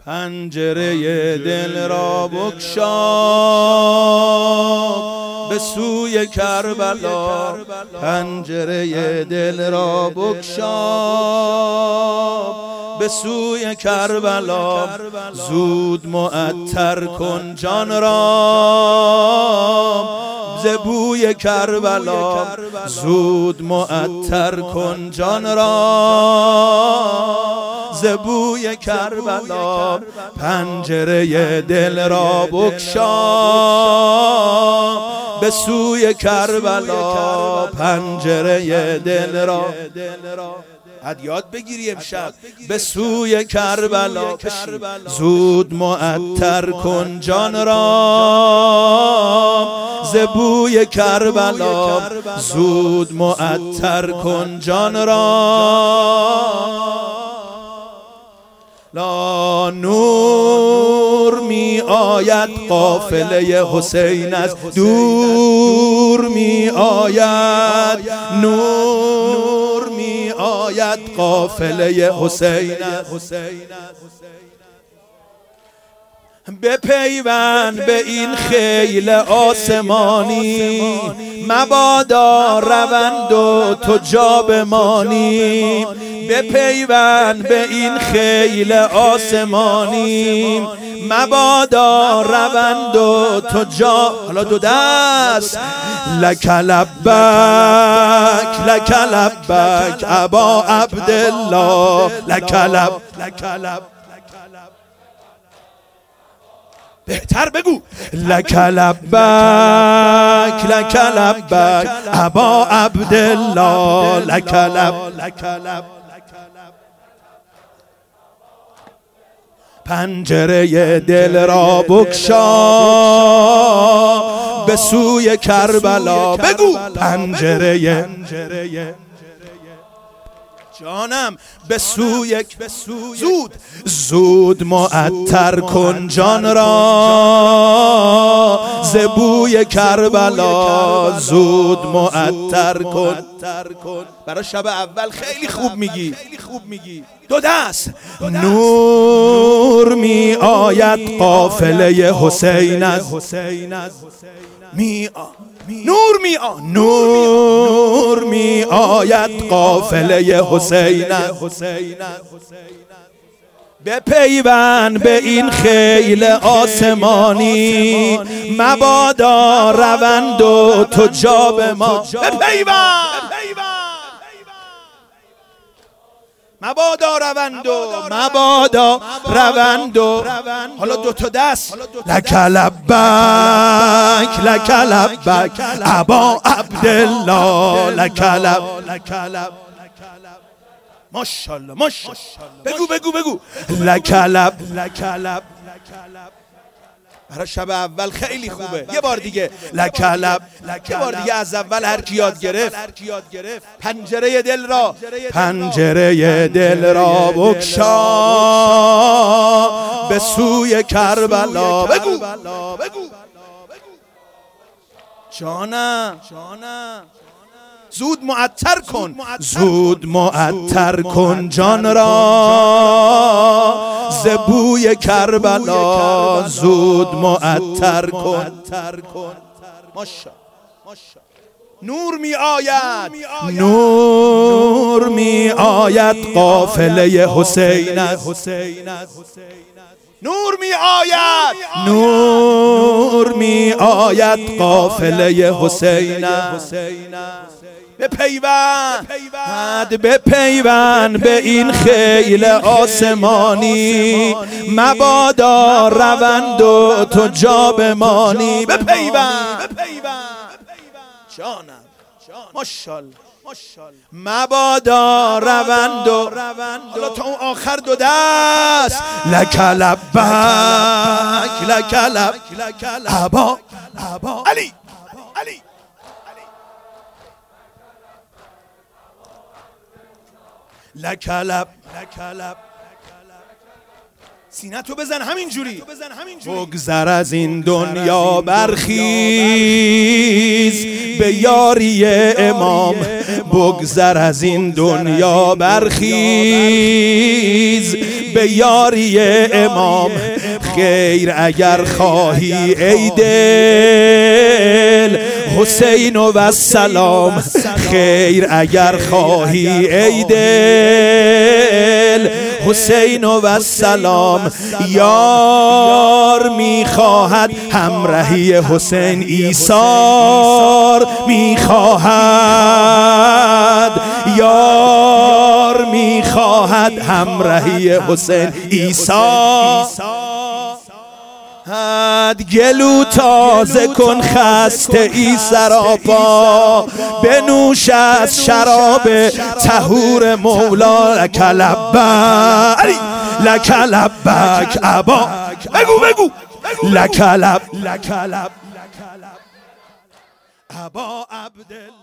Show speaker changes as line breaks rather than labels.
پنجره دل را بگشا به سوی کربلا، پنجره دل را بگشا به سوی کربلا. زود معطر کن جان را ز بوی کربلا، زود معطر کن جان را ز بوی کربلا. پنجره دل را بگشا به سوی کربلا، پنجره دل را یاد بگیری امشب به سوی کربلا. زود معطر کن جان را ز بوی کربلا، زود معطر کن جان را. لا نور می آید قافله حسین از دور می آید، نور می آید قافله حسین. بپیوند به این خیل آسمانی، مبادا روند و تو جا بمانی. بپیوند به این خیل آسمانی، مبادا روند و تو جا. حالا دو دست لک لبک لک لبک ابا عبدالله، لک لب بهتر بگو لک لبک لک لبک ابا عبدالله، لک لب. پنجره دل را بگشا به سوی کربلا. بگو پنجره جانم به سوی. زود معطر کن جان را ز بوی کربلا، زود معطر کن. برای شب اول خیلی خوب میگی. دو دست نور می آید قافله حسین از نور می آید قافله حسین. بپیوند به این خیل آسمانی، مبادا روند و تو جا به ما. بپیوند مبادا روند و حالا دو تا دست لک لبک لک لبک ابا عبدالله، لک لب. ماشاءالله بگو لک لب. برای شب اول خیلی خوبه. یه بار دیگه لک لب، یه بار دیگه از اول هر کی یاد گرفت. پنجره دل را بگشا به سوی کربلا. بگو جانم زود معطر کن جان را ز بوی کربلا، زود معطر کن. نور می آید قافله حسین از نور می آید قافله حسین. بپیوند به این خیل آسمانی، مبادا روند و تو جا بمانی. بپیوند جانم ماشاءالله مبادا روند و حالا تا اون آخر دو دست لک لبک لک لب ابا علی لک لب. سینه‌تو بزن همینجوری. بگذر از این دنیا برخیز به یاری امام، بگذر از این دنیا برخیز به یاری امام. خیر اگر خواهی ای دل حسین و السلام، خیر اگر خواهی ای دل حسین و السلام. یار میخواهد همراهی حسین، ایثار میخواهد. یار میخواهد همراهی حسین، ایثار. گلو تازه کن خسته ای سراپا، بنوش از شراب طهور مولا. لک لبک لک لبک ابا، بگو لک لب ابا عبدالله.